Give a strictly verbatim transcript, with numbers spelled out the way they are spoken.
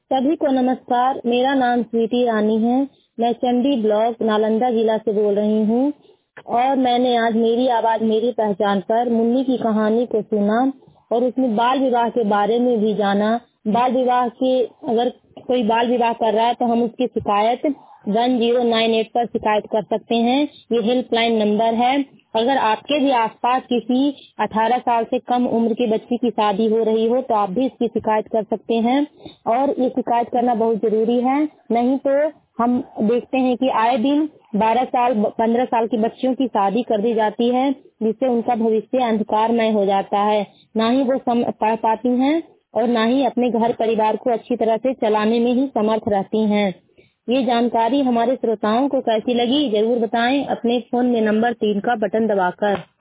सभी को नमस्कार। मेरा नाम स्वीटी रानी है। मैं चंडी ब्लॉक नालंदा जिला से बोल रही हूँ और मैंने आज मेरी आवाज मेरी पहचान पर मुन्नी की कहानी को सुना और उसमें बाल विवाह के बारे में भी जाना। बाल विवाह के अगर कोई बाल विवाह कर रहा है तो हम उसकी शिकायत वन जीरो नाइन एट पर शिकायत कर सकते हैं। ये हेल्पलाइन नंबर है। अगर आपके भी आसपास किसी अठारह साल से कम उम्र के बच्ची की शादी हो रही हो तो आप भी इसकी शिकायत कर सकते हैं और ये शिकायत करना बहुत जरूरी है। नहीं तो हम देखते हैं कि आए दिन बारह साल पंद्रह साल की बच्चियों की शादी कर दी जाती है जिससे उनका भविष्य अंधकारमय हो जाता है। ना ही वो पढ़ पाती हैं और ना ही अपने घर परिवार को अच्छी तरह से चलाने में ही समर्थ रहती हैं। ये जानकारी हमारे श्रोताओं को कैसी लगी जरूर बताएं अपने फोन में नंबर तीन का बटन दबाकर।